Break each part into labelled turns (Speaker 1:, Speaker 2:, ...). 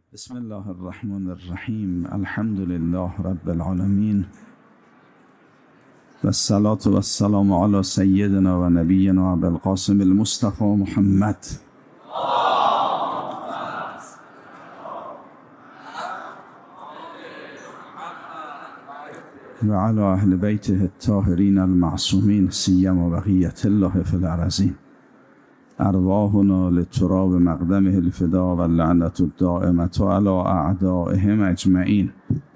Speaker 1: بسم الله الرحمن الرحیم. الحمد لله رب العالمین و الصلاة و السلام علی سیدنا و نبینا ابی القاسم المصطفى محمد و علی اهل بیته الطاهرین المعصومین سیما بقیة الله فی الارضین. ارواحنا لتراب مقدمه الفدا و اللعنة الدائمة علی اعدائهم اجمعین.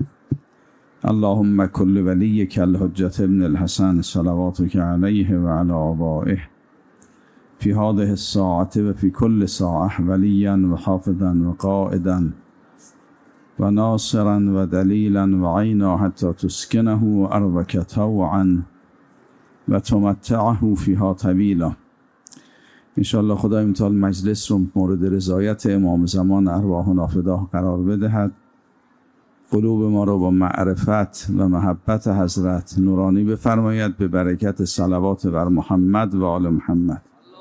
Speaker 1: اللهم كل وليك الحجة ابن الحسن صلواتك عليه وعلى آبائه في هذه الساعة وفي كل ساعة وليا وحافظا وقائدا وناصرا ودليلا وعينا حتى تسكنه أرضك طوعا وتمتعه فيها طويلا. انشاءالله خدای متعال مجلس رو مورد رضایت امام زمان ارواحنا فداه قرار بدهد. قلوب ما رو با معرفت و محبت حضرت نورانی بفرماید به برکت صلوات بر محمد و آل محمد.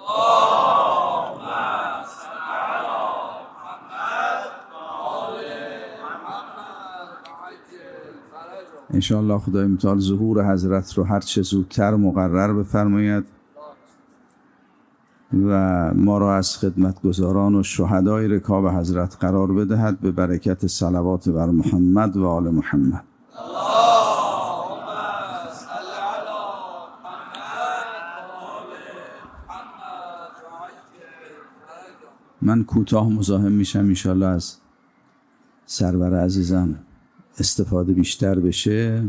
Speaker 1: انشاءالله خدای متعال ظهور حضرت رو هر چه زودتر مقرر بفرماید و ما را از خدمتگزاران و شهدای رکاب حضرت قرار بدهد به برکت صلوات بر محمد و آل محمد. من کوتاه مزاحم میشم انشاءالله از سرور عزیزم استفاده بیشتر بشه.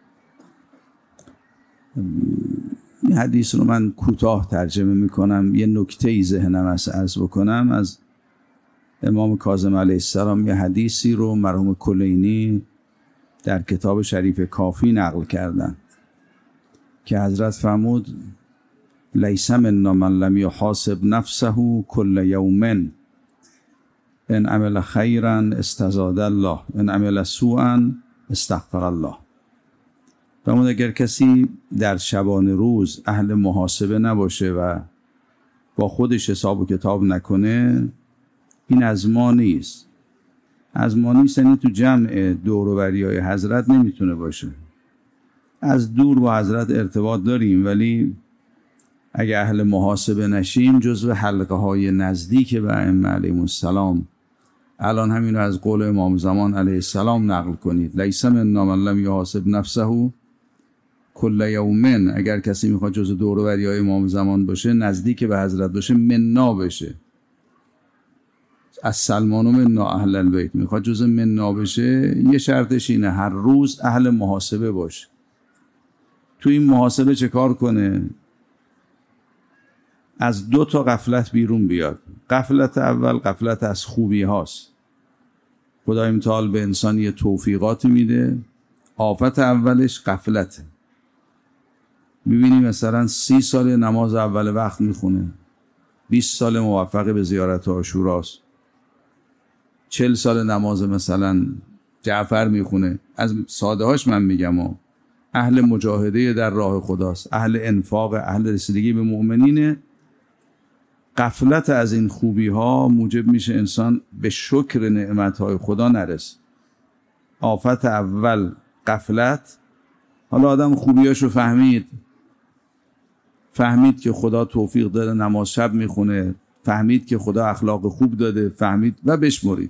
Speaker 1: این حدیث رو من کوتاه ترجمه میکنم. یه نکته‌ای ذهنم است عرض بکنم. از امام کاظم علیه السلام یه حدیثی رو مرحوم کلینی در کتاب شریف کافی نقل کردن که حضرت فرمود لیس منا من لم یحاسب نفسه کل یوم ان عمل خیرا استزاد الله ان عمل سوءا استغفر الله. فرمود اگر کسی در شبانه روز اهل محاسبه نباشه و با خودش حساب و کتاب نکنه، این از ما نیست. از ما نیست یعنی تو جمع دور و بریای حضرت نمیتونه باشه. از دور با حضرت ارتباط داریم ولی اگه اهل محاسبه نشیم جزو حلقه های نزدیک به ائمه علیهم السلام. الان همین رو از قول امام زمان علیه السلام نقل کنید. لیس منا من لم یحاسب نفسه کل یومن. اگر کسی میخواد جزو دور و بریای امام زمان باشه، نزدیک به حضرت باشه، منا بشه. از سلمان و منا اهل البیت میخواد جزو منا بشه، یه شرطش اینه هر روز اهل محاسبه باشه. تو این محاسبه چه کار کنه؟ از 2 غفلت بیرون بیاد. غفلت اول غفلت از خوبی هاست. خدای متعال به انسان یه توفیقاتی میده. آفت اولش غفلته. ببینی مثلا 30 سال نماز اول وقت میخونه، 20 سال موفق به زیارت عاشوراست، 40 سال نماز مثلا جعفر میخونه. از ساده هاش من میگم اهل مجاهده در راه خداست، اهل انفاق، اهل رسیدگی به مؤمنینه. غفلت از این خوبی ها موجب میشه انسان به شکر نعمت های خدا نرسه. آفت اول غفلت. حالا آدم خوبیاشو فهمید که خدا توفیق داده نماز شب میخونه، فهمید که خدا اخلاق خوب داده، فهمید و بشمرید.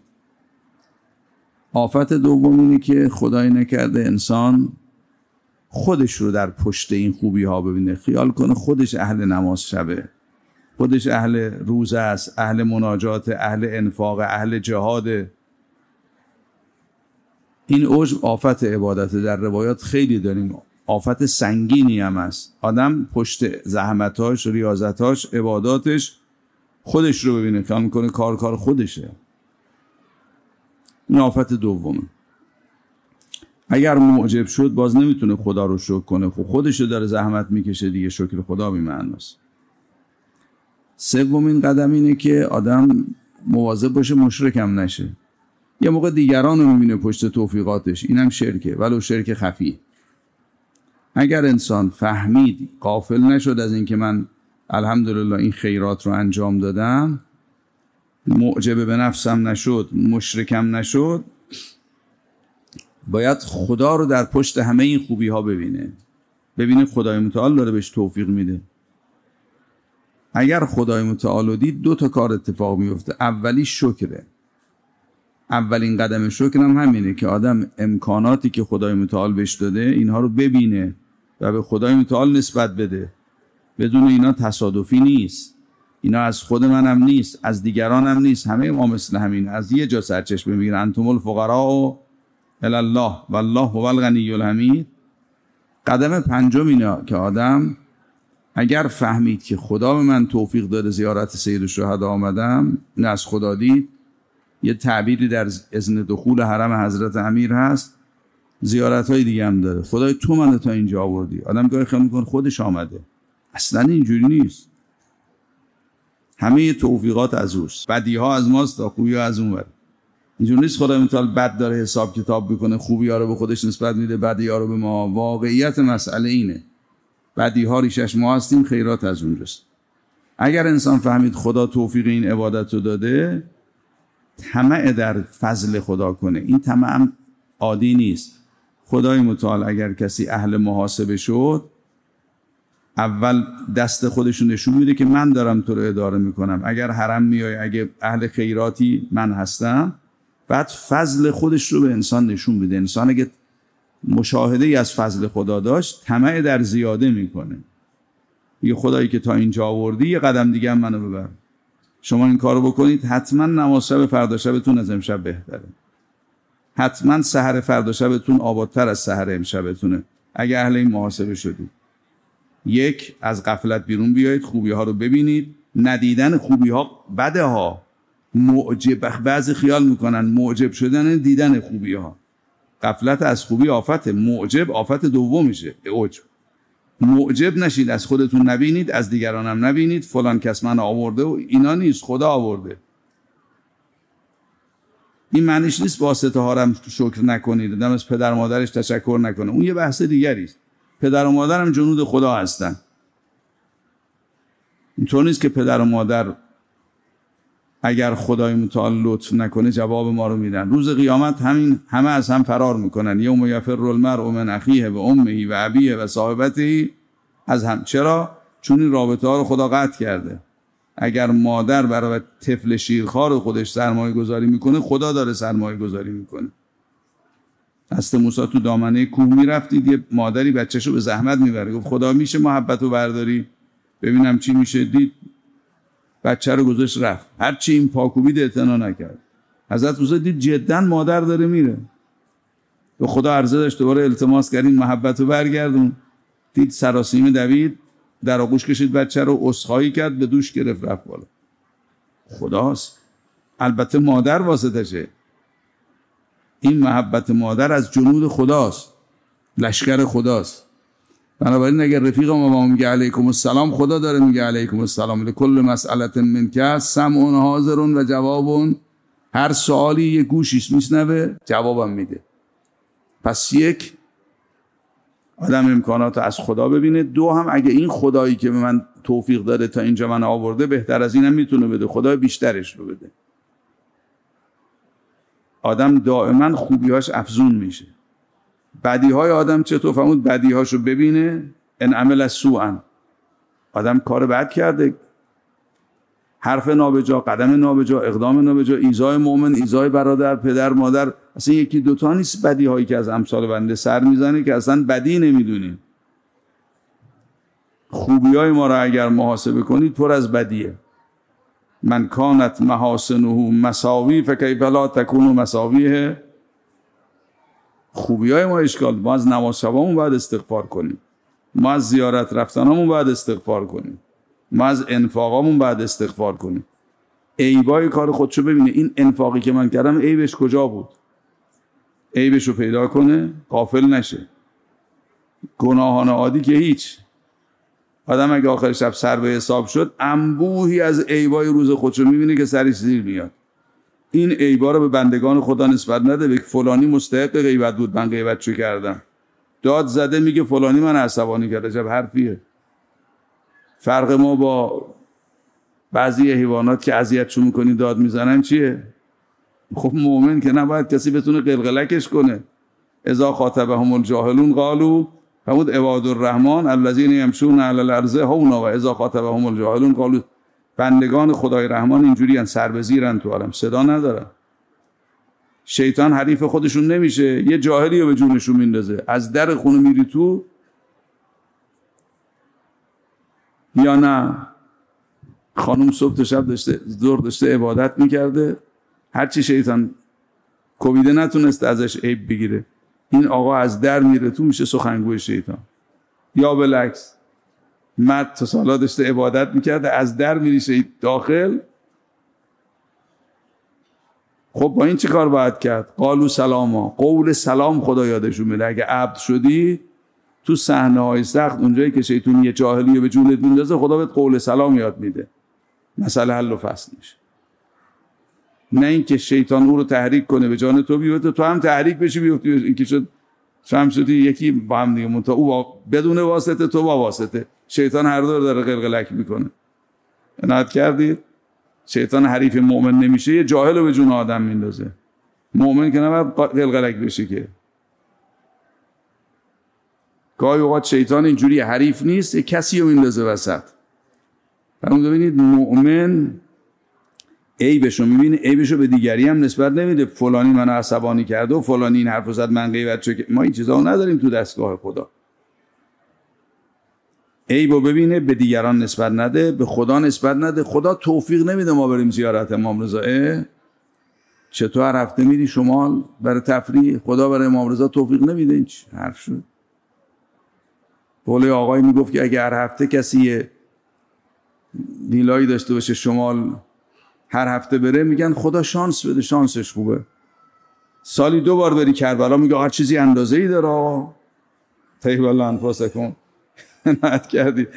Speaker 1: آفت دوم اینه که خدای نکرده انسان خودش رو در پشت این خوبی ها ببینه، خیال کنه خودش اهل نماز شبه، خودش اهل روزه است، اهل مناجات، اهل انفاق، اهل جهاده. این عجب آفت عبادت در روایات خیلی داریم. آفت سنگینی هم است. آدم پشت زحمتاش، ریاضتاش، عباداتش خودش رو ببینه، خیال میکنه کار خودشه. این آفت دومه. اگر معجب شد باز نمیتونه خدا رو شکر کنه، خودش رو داره زحمت میکشه دیگه، شکر خدا بی‌معناست. سومین قدم اینه که آدم مواظب باشه مشرک هم نشه. یه موقع دیگران رو میبینه پشت توفیقاتش، اینم شرکه، ولو شرک خفی. اگر انسان فهمید، غافل نشد از این که من الحمدلله این خیرات رو انجام دادم، معجب به نفسم نشد، مشرکم نشد، باید خدا رو در پشت همه این خوبی ها ببینه خدای متعال داره بهش توفیق میده. اگر خدای متعال رو دید 2 تا کار اتفاق میفته. اولی شکره. اولین قدم شکر هم همینه که آدم امکاناتی که خدای متعال بهش داده اینها رو ببینه و به خدای متعال نسبت بده. بدون اینا تصادفی نیست، اینا از خود منم نیست، از دیگرانم نیست، همه ما مثل همین از یه جا سرچشمه میگیرن. انتم الفقراء الی الله والله هو الغنی الحمید. قدم پنجم اینا که آدم اگر فهمید که خدا به من توفیق داده زیارت سید الشهدا آمدم، نه از خدا دید. یه تعبیری در اذن دخول حرم حضرت امیر هست، زیارت های دیگه هم داره. خدای تو منو تا اینجا آوردی. آدم گاهی خیال میکنه خودش آمده، اصلا اینجوری نیست. همه توفیقات از اوست، بدی ها از ماست تا خوبی ها از اون ور. اینجوری نیست خدای متعال بد داره حساب کتاب بکنه، خوبی ها رو به خودش نسبت میده، بدی ها رو به ما. واقعیت مسئله اینه بدی ها ریشش ما هستیم، خیرات از اونجاست. اگر انسان فهمید خدا توفیق این عبادت رو داده، طمع در فضل خدا کنه. این طمع هم عادی نیست. خدای متعال اگر کسی اهل محاسبه شد، اول دست خودشون نشون میده که من دارم تو رو اداره میکنم. اگر حرم میای، اگه اهل خیراتی من هستم، بعد فضل خودش رو به انسان نشون بده. انسان اگه مشاهده ای از فضل خدا داشت، طمع در زیاده میکنه. یه خدایی که تا اینجا آوردی، یه قدم دیگه هم منو ببر. شما این کارو بکنید، حتما نماز شب فردا شبتون از امشب بهتره. حتما سحر فردا شبتون آبادتر از سحر امشبتونه اگه اهل این محاسبه شدید. یک، از غفلت بیرون بیایید، خوبی ها رو ببینید. ندیدن خوبی ها بده ها. معجب، بعضی خیال میکنن معجب شدن دیدن خوبی ها. غفلت از خوبی آفته. معجب آفت دومشه، عجب. معجب نشید، از خودتون نبینید، از دیگرانم نبینید. فلان کس من آورده و اینا نیست، خدا آورده. این معنیش نیست واسطه ها رو شکر نکنید، آدم از پدر و مادرش تشکر نکنه. اون یه بحث دیگری است. پدر و مادر هم جنود خدا هستن. اینطور نیست که پدر و مادر اگر خدای متعال لطف نکنه جواب ما رو میدن. روز قیامت همه از هم فرار میکنن. یوم یفر المرء من اخیه و امه و ابیه و صاحبته از هم. چرا؟ چون این رابطه ها رو خدا قطع کرده. اگر مادر برای طفل شیرخوار خودش سرمایه گذاری میکنه، خدا داره سرمایه گذاری میکنه. حضرت موسی تو دامنه کوه میرفتید، یه مادری بچه‌شو به زحمت میبره، گفت خدا میشه محبتو برداری ببینم چی میشه. دید بچه رو گذاشت رفت. هرچی این پاکوبید اعتنا نکرد. حضرت موسی دید جدا مادر داره میره، به خدا عرضه داشت، دوباره التماس کرد این محبتو برگردون. دید سراسیمه دوید، در آغوش کشید بچه رو، عذرخواهی کرد، به دوش گرفت رفت بالا. خداست. البته مادر واسطشه. این محبت مادر از جنود خداست، لشکر خداست. بنابراین اگر رفیق ما میگه علیکم السلام، خدا داره میگه علیکم السلام. لکل مسئله منک سمع حاضر و جواب. هر سوالی یه گوشیش میشنوه، جوابم میده. پس یک، آدم امکانات از خدا ببینه. دو، هم اگه این خدایی که به من توفیق داده تا اینجا من آورده بهتر از اینم میتونه بده، خدا بیشترش رو بده. آدم دائما خوبیهاش افزون میشه. بدیهای آدم چطور فهمود؟ بدیهاشو ببینه. ان عمل سوءا، آدم کار بد کرده، حرف نابجا، قدم نابجا، اقدام نابجا، ایذای مؤمن، ایذای برادر، پدر، مادر، اصلا یکی دوتا نیست بدیهایی که از امثال بنده سر میزنه که اصلا بدی نمیدونیم. خوبیهای ما را اگر محاسبه کنید پر از بدیه. من کانت محاسنه مساوی فکیف لا تکون مساویه. خوبیای ما اشکال. ما از نماز شبامون باید استغفار کنیم، ما از زیارت رفتنامون باید استغفار کنیم، ما از انفاقامون باید استغفار کنیم. عیبای کار خودشو ببینه. این انفاقی که من کردم عیبش کجا بود؟ عیبشو پیدا کنه، غافل نشه. گناهان عادی که هیچ. آدم اگه آخر شب سر به حساب شد، انبوهی از عیبای روز خودشو میبینه که سرش زیر میاد. این عیبا رو به بندگان خدا نسبت نده. به فلانی مستحق غیبت بود، من غیبتشو کردم. داد زده میگه فلانی من عصبانی کرده. عجب حرفیه. فرق ما با بعضی حیوانات که اذیتشون میکنی داد میزنن چیه؟ خب مؤمن که نباید کسی بتونه قلقلکش کنه. اذا خاطبهم الجاهلون قالوا، همون عباد الرحمن الذین یمشون علی الارض هونا و اذا خاطبهم الجاهلون قالوا. بندگان خدای رحمان اینجوری ان، سر به زیرن تو عالم، صدا ندارن. شیطان حریف خودشون نمیشه، یه جاهلی رو به جونشون میندازه. از در خونه میری تو یا نه؟ خانم صبح تا شب داشته عبادت میکرده، هرچی شیطان کوبیده نتونسته ازش عیب بگیره. این آقا از در میره تو، میشه سخنگوی شیطان. یا بالعکس، مرد تا سالا داشته عبادت میکرده، از در میریشه داخل. خب با این چی کار باید کرد؟ قالوا سلاما، قول سلام خدا یادشون میده. اگه عبد شدی تو صحنه های سخت، اونجایی که شیطان یه جاهلی به جونت میندازه، خدا بهت قول سلام یاد میده، مسئله حل و فصل میشه. نه اینکه شیطان او رو تحریک کنه به جان تو بیفته، تو هم تحریک بشی بیفتی. اینکه شد شمشتی یکی با هم دیگه، منتها او بدون واسطه، تو با واسطه. شیطان هر دو داره قلقلک میکنه. عنایت کردید؟ شیطان حریف مؤمن نمیشه، یه جاهل رو به جون آدم میندازه. مؤمن که نباید قلقلک بشه که. گاهی اوقات شیطان اینجوری حریف نیست، یه کسی رو میندازه وسط. فرمود ببینید مؤمن عیبشو میبینه، عیبشو به دیگری هم نسبت نمیده. فلانی منو عصبانی کرده و فلانی این حرفو زد، من غیبت شد. ما این چیزا رو نداریم تو دستگاه خدا. عیبو ببینه، به دیگران نسبت نده، به خدا نسبت نده. خدا توفیق نمیده ما بریم زیارت امام رضا. چطور هر هفته میری شمال برای تفریح، خدا برای امام رضا توفیق نمیده؟ این حرف شد. قول آقای میگفت که اگه هر هفته کسی ویلایی داشته باشه شمال، هر هفته بره، میگن خدا شانس بده، شانسش خوبه. سالی 2 بار بری کربلا، میگه هر چیزی اندازه‌ای داره آقا. طیب الله انفسکم. نهت کردی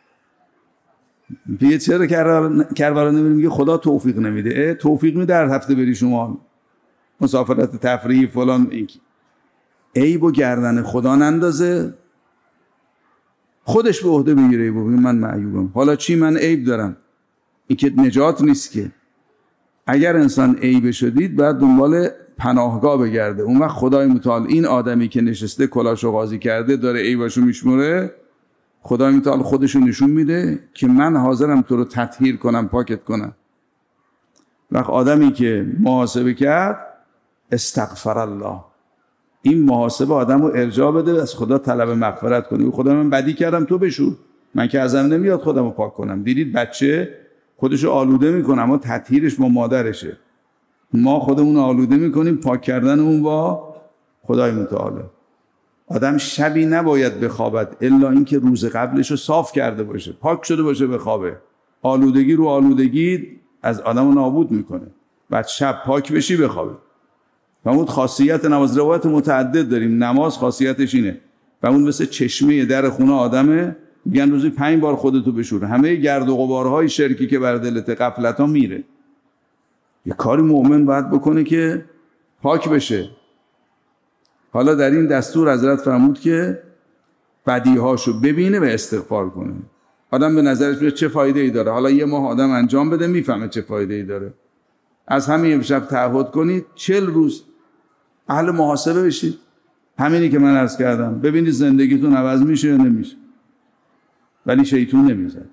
Speaker 1: میگه چرا کربلا نمیری؟ میگه خدا توفیق نمیده. توفیق میده هر هفته بری شمال، مسافرت تفریحی فلان. اینکی عیب و گردن خدا نندازه، خودش به عهده بگیره. ببین من معیوبم، حالا چی من عیب دارم؟ این که نجات نیست که. اگر انسان عیب شدید باید دنبال پناهگاه بگرده. اون وقت خدای متعال این آدمی که نشسته کلاشو قاضی کرده داره عیباشو میشموره، خدای متعال خودشو نشون میده که من حاضرم تو رو تطهیر کنم، پاکت کنم. وقت آدمی که محاسبه کرد، استغفر الله، این محاسبه آدمو ارجاع بده، از خدا طلب مغفرت کنه. خدا من بدی کردم تو بشور، من که ازم نمیاد خودمو پاک کنم. دیدید بچه خودشو آلوده میکنه، اما تطهیرش با مادرشه. ما خودمون آلوده میکنیم، پاک کردنمون با خدای متعال. آدم شبی نباید بخوابد الا اینکه روز قبلش رو صاف کرده باشه، پاک شده باشه بخوابه. آلودگی رو آلودگی از آدمو نابود میکنه. بعد شب پاک بشی بخوابه. و اون خاصیت نماز، روایت متعدد داریم، نماز خاصیتش اینه. و اون مثل چشمه در خونه آدمه، میگن روزی 5 بار خودتو بشور، همه گرد و غبارهای شرکی که بر دلت، غفلت‌ها میره. یه کاری مؤمن باید بکنه که پاک بشه. حالا در این دستور حضرت فرمود که بدیهاشو ببینه و استغفار کنه. آدم به نظرش میاد چه فایده ای داره، حالا یه ماه آدم انجام بده میفهمه چه فایده ای داره. از همین امشب تعهد کنید 40 روز اهل محاسبه بشید. همینی که من عرض کردم، ببینید زندگیتون عوض میشه یا نمیشه. ولی شیطون نمیزد.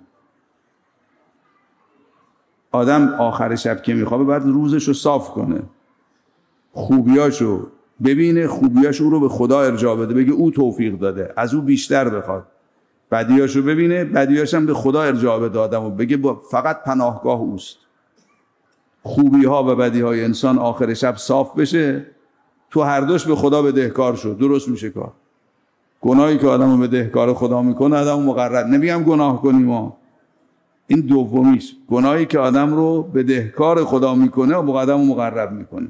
Speaker 1: آدم آخر شب که میخوابه باید روزشو صاف کنه، خوبیاشو ببینه، خوبیاشو او رو به خدا ارجاع بده، بگه او توفیق داده، از او بیشتر بخواد. بدیاشو ببینه، بدیاش هم به خدا ارجاع بده آدمو، بگه فقط پناهگاه اوست. خوبی‌ها و بدی‌های انسان آخر شب صاف بشه، تو هر دوش به خدا بدهکار شد، درست میشه کار. گناهی که آدمو بدهکار خدا میکنه آدمو مقرر، نمیگم گناه کنیم ما، این دومیش، گناهی که آدم رو بدهکار خدا میکنه و آدمو مقرب میکنه.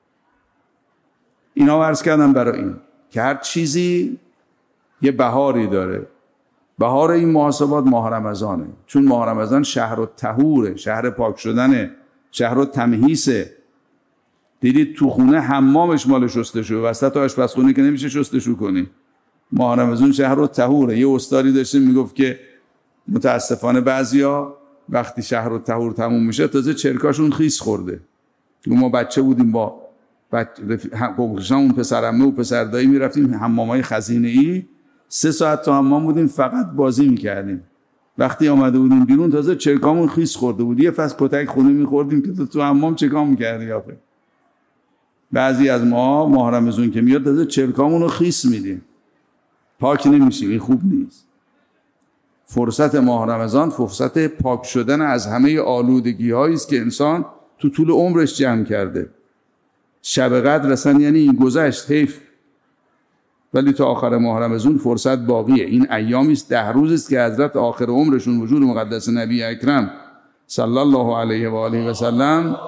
Speaker 1: اینا عرض کردم برای این که هر چیزی یه بهاری داره. بهار این محاسبات ماه رمضانه، چون ماه رمضان شهر الطهوره، شهر پاک شدنه، شهر التمهیسه. دیدید تو خونه حمامش مال شستشو، وسط آشپزخونه که نمیشه شستشو کنی. ماه رمضان شهر الطهوره. یه استادی داشتیم میگفت که متاسفانه بعضیا وقتی شهر الطهور تموم میشه تازه چرکاشون خیس خورده. ما بچه بودیم با اون پسرعمه و پسردایی میرفتیم حمامای خزینه‌ای، 3 ساعت تو حمام بودیم فقط بازی میکردیم. وقتی آمده بودیم بیرون تازه چرکامون خیس خورده بود. یه فصل کتک خونه میخوردیم که تو حمام چکام میکردی آخه. بعضی از ما ماه رمضان که میاد تازه چرکامون رو خیس میدیم، پاک نمیشیم. این خوب نیست. فرصت ماه رمضان فرصت پاک شدن از همه آلودگی هایی است که انسان تو طول عمرش جمع کرده. شب قدر اصلا یعنی این گذشت، حیف. ولی تا آخر ماه رمضان فرصت باقیه. این ایامی است، 10 روز است که حضرت آخر عمرشون وجود مقدس نبی اکرم صلی الله علیه و آله و سلم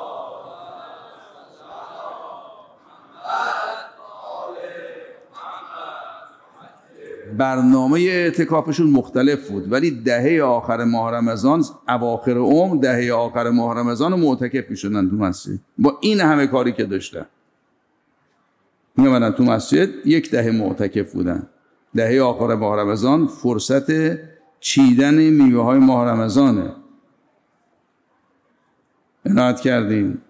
Speaker 1: برنامه اعتکافشون مختلف بود، ولی دهه آخر ماه رمضان، اواخر عمر، دهه آخر ماه رمضان معتکف میشدن تو مسجد با این همه کاری که داشتن. میامدن تو مسجد 1 دهه معتکف بودن. دهه آخر ماه رمضان فرصت چیدن میوه های ماه رمضانه. عنایت کردیم.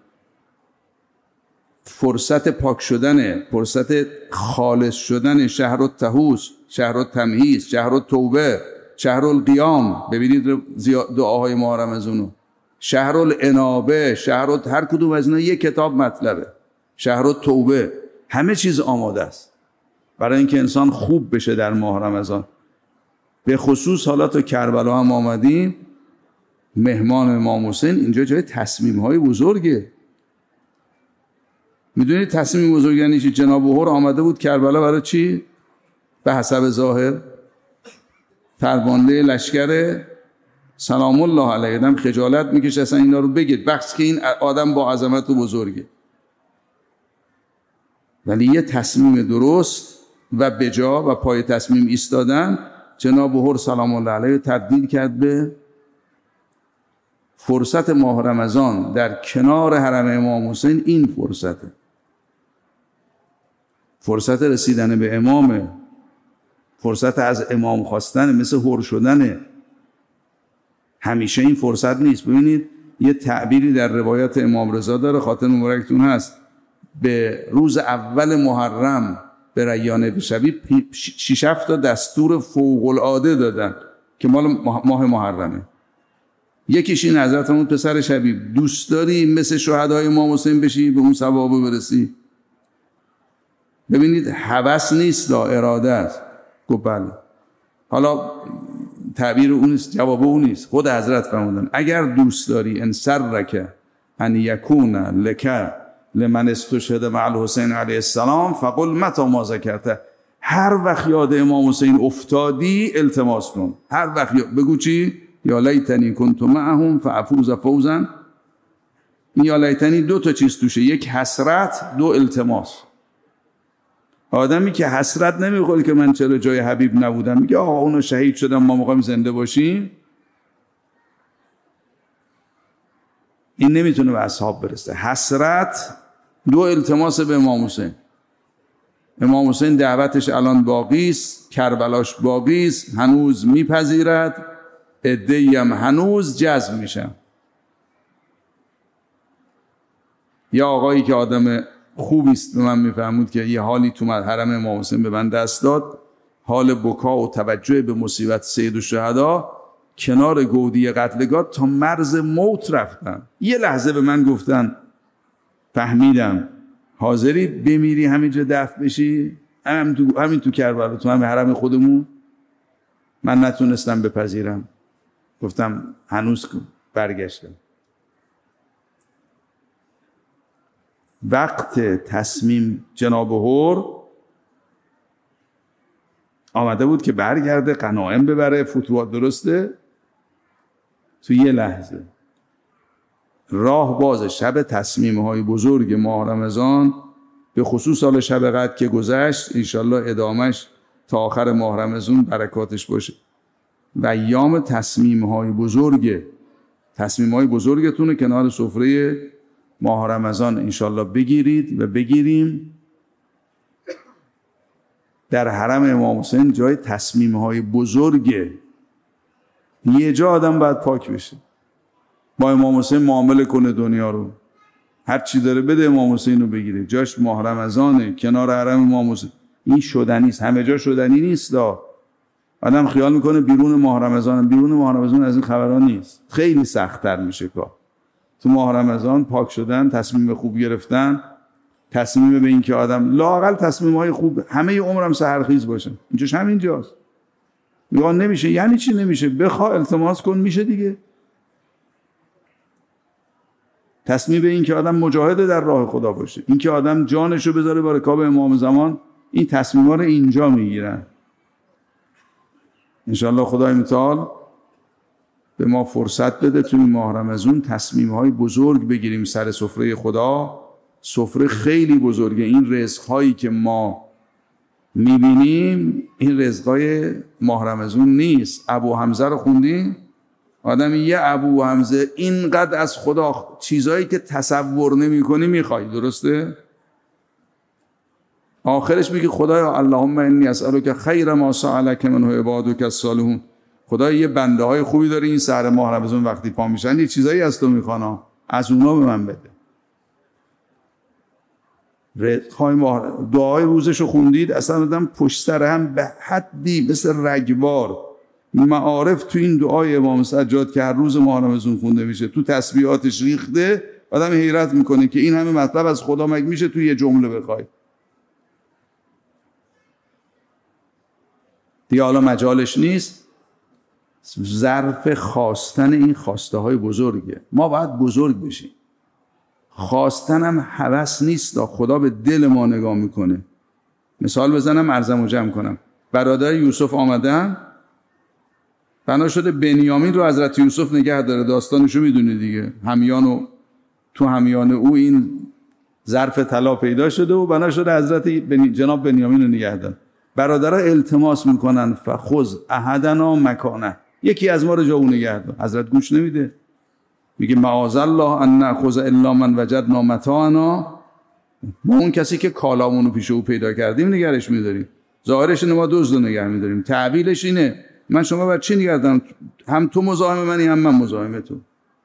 Speaker 1: فرصت پاک شدن، فرصت خالص شدن شهر الطهور، شهر التمهیز، شهر التوبه، شهر القیام. ببینید دعاهای ماه رمضانو. شهر الانابه، هر کدوم از اینا یک کتاب مطلبه. شهر التوبه، همه چیز آماده است برای اینکه انسان خوب بشه در ماه رمضان. به خصوص حالا تا کربلا هم آمدیم، مهمان امام حسین. اینجا جای تصمیم های بزرگه. میدونید تصمیم بزرگ یعنی چی؟ جناب هور آمده بود کربلا برای چی؟ به حسب ظاهر فرمانده لشکر سلام الله علیه. آدم خجالت میکشه اصلا اینا رو بگید، بخش که این آدم با عظمت و بزرگه. ولی یه تصمیم درست و بجا و پای تصمیم ایستادن جناب هور سلام الله علیه تبدیل کرد به فرصت ماه رمضان در کنار حرم امام حسین. این فرصت رسیدن به امامه، فرصت از امام خواستن، مثل هور شدنه. همیشه این فرصت نیست. ببینید یه تعبیری در روایت امام رضا داره، خاطر مبارکتون هست. به روز اول محرم به ریان شبی 6-7 تا دستور فوق العاده دادن که مال ماه محرمه. یکیش این حضرت پسر شبیب، دوست داری مثل شهدای امام حسین بشی به اون ثواب برسی؟ ببینید هوس نیست، اراده است. گفت بله. حالا تعبیر اون نیست، جواب اون نیست. خود حضرت فرمودن اگر دوست داری ان سرک ان یکون لک لمن استشهد مع الحسین علیه السلام فقل متى ما ذکرته. هر وقت یاد امام حسین افتادی التماس کن. هر وقت بگو چی؟ یا لیتنی کنت معهم فافوز فوزا. این یا لیتنی 2 تا چیز توشه، یک حسرت، 2 التماس. آدمی که حسرت نمیخوره که من چرا جای حبیب نبودم، میگه آقا اونو شهید شدم ما میخوایم زنده باشیم، این نمیتونه به اصحاب برسه. حسرت، 2 التماس به امام حسین. امام حسین دعوتش الان باقی است، کربلاش باقی است، هنوز میپذیرد، عده‌ای هم هنوز جذب میشن. یا آقایی که آدم خوبی است به من میفهمود که یه حالی تو حرم امام حسین به من دست داد، حال بکا و توجه به مصیبت سید الشهدا، کنار گودی قتلگاه تا مرز موت رفتن. یه لحظه به من گفتن فهمیدم حاضری بمیری همینجا دفن بشی؟ همین تو کربلا، تو همین حرم خودمون. من نتونستم بپذیرم، گفتم هنوز برگشتم. وقت تصمیم جناب هور آمده بود که برگرده، غنایم ببره، فتوحات درسته. تو یه لحظه راه باز شب تصمیم های بزرگ ماه رمضان، به خصوص سال شب قدر که گذشت، انشالله ادامش تا آخر ماه رمضان برکاتش باشه. و ایام تصمیم های بزرگتون کنار سفره ماه رمضان انشالله بگیرید و بگیریم. در حرم امام حسین جای تصمیم های بزرگه. یه جا آدم باید پاک بشه. با امام حسین معامله کنه دنیا رو، هر چی داره بده امام حسین رو بگیره، جاش ماه رمضانه کنار حرم امام حسین. این شدنی است، همه جا شدنی نیست. آدم خیال میکنه بیرون ماه رمضان، بیرون ماه رمضان از این خبران نیست. خیلی سخت‌تر میشه کار. تو ماه رمضان پاک شدن، تصمیم خوب گرفتن، تصمیم به این که آدم لااقل تصمیم‌های خوب همه عمرم سحرخیز باشه، اینجاش همینجاست. میگن نمیشه، یعنی چی نمیشه؟ بخوا التماس کن میشه دیگه. تصمیم به این که آدم مجاهد در راه خدا باشه، این که آدم جانشو بذاره با رکاب امام زمان، این تصمیم‌ها رو اینجا میگیرن. انشاءالله خدای متعال به ما فرصت بده تو این ماه رمضان تصمیم‌های بزرگ بگیریم سر سفره خدا. سفره خیلی بزرگه. این رزق‌هایی که ما می‌بینیم این رزق‌های ماه رمضان نیست. ابو حمزه رو خوندیم؟ آدم یه ابو حمزه اینقدر از خدا چیزایی که تصور نمی‌کنی می‌خوای، درسته؟ آخرش میگه خدایا اللهم انی اسألک خیر ما سألک منه عبادک الصالحون. خدایا یه بنده های خوبی داره این سحر ماه رمضان وقتی پا میشن یه چیزایی از تو میخوان، از اونا به من بده. دعای روزشو خوندید؟ اصلا آدم پشت سر هم به حدی مثل رگبار معارف تو این دعای امام سجاد که هر روز ماه رمضان خونده میشه تو تسبیحاتش ریخته. آدم حیرت میکنه که این همه مطلب از خدا مگه میشه تو یه جمله بخوای؟ دیگه حالا مجالش نیست. ظرف خواستن این خواسته های بزرگه. ما باید بزرگ بشیم. خواستن هم هوس نیست، خدا به دل ما نگاه میکنه. مثال بزنم ارزم و جمع کنم. برادر یوسف آمدن، بنا شده بنیامین رو حضرت یوسف نگه داره. داستانشو میدونی دیگه. تو همیان او این ظرف طلا پیدا شده و بنا شده حضرت جناب بنیامین رو نگه داره. برادرها التماس میکنن فخذ احدنا مکانه، یکی از ما رو جا اون نگه دار. حضرت گوش نمیده، میگه معاذ الله ان ناخذ الا من وجدنا متاعنا. ما اون کسی که کالامون رو پیش او پیدا کردیم نگرش میداریم. ظاهرش اینه ما دزد رو نگه میداریم، تعبیرش اینه من شما بر چی نگه دارم؟ هم تو مزاحم منی هم من مزاحم تو.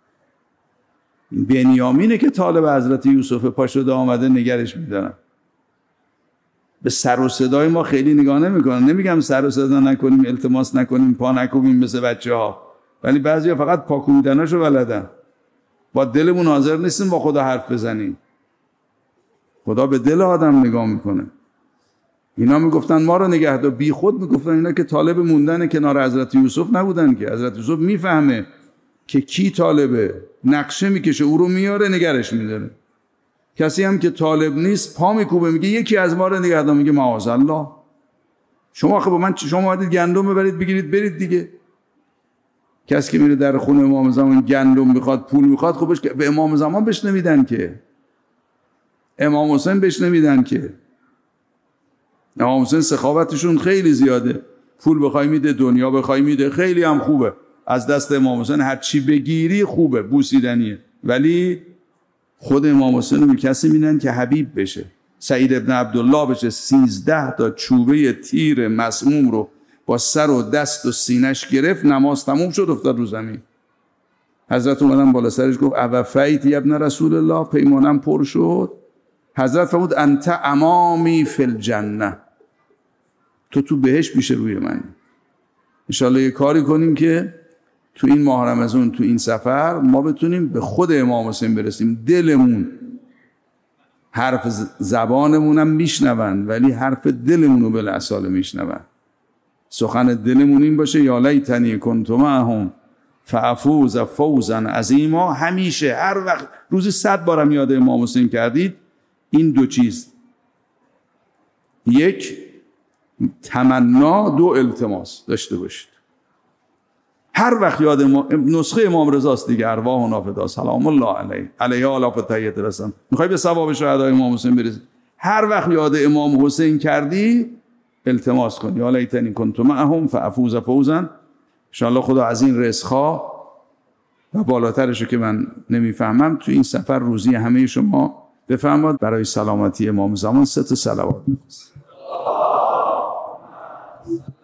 Speaker 1: بنیامینه که طالب حضرت یوسف پا شده آمده نگرش میدارن. به سر و صدای ما خیلی نگاه نمیکنن. نمیگم سر و صدا نکنیم، التماس نکنیم، پا نکوبیم مثل بچه‌ها، ولی بعضیا فقط پا کوبیدناشو بلدن. با دلمون حاضر نیستیم با خدا حرف بزنیم. خدا به دل آدم نگاه میکنه. اینا میگفتن ما رو نگه دار، بی خود میگفتن اینا که طالب موندن کنار حضرت یوسف نبودن که. حضرت یوسف میفهمه که کی طالبه، نقشه میکشه، او رو میاره نگرش میداره. کسی هم که طالب نیست پا میکوبه میگه یکی از ما رو نگه دار، میگه معاذ الله. شما خب من شما اومدید گندم ببرید بگیرید برید دیگه. کسی که میره در خونه امام زمان گندم میخواد، پول میخواد، خب به امام زمان بهش نمیدن که، امام حسین بهش نمیدن که. امام حسین سخاوتشون خیلی زیاده، پول بخوای میده، دنیا بخوای میده، خیلی هم خوبه. از دست امام حسین هر چی بگیری خوبه، بوسیدنیه. ولی خود امام حسین رو کسی میدن که حبیب بشه، سعید ابن عبدالله بشه. 13 تا چوبه تیر مسموم رو با سر و دست و سینش گرفت، نماز تموم شد افتاد رو زمین. حضرت اومدن بالا سرش گفت اوفیت ابن رسول الله، پیمانم پر شد. حضرت فرمود انت امامی فی الجنه، تو بهشت پیش روی من. انشالله یه کاری کنیم که تو این ماه رمضان، تو این سفر، ما بتونیم به خود امام حسین برسیم. دلمون، حرف زبانمونم میشنون ولی حرف دلمون رو بالاصاله میشنون. سخن دلمون این باشه یا لیتنی کنت معهم فافوز فوزا عظیما. همیشه هر وقت روزی 100 بارم یاد امام حسین کردید، این دو چیز، یک تمنا، دو التماس داشته باشید. هر وقت یاد نسخه امام رضاست دیگه، ارواح و نافدا سلام الله علیه علیه آلاف تحیت رسن. میخوای به ثواب شهدای امام حسین برسی، هر وقت یاد امام حسین کردی التماس کن یا لیتنی کنت معهم فافوز فوزا. ان شاء الله خدا از این رزق‌ها و بالاترشو که من نمیفهمم تو این سفر روزی همه شما بفرماد. برای سلامتی امام زمان 3 تا صلوات بفرست.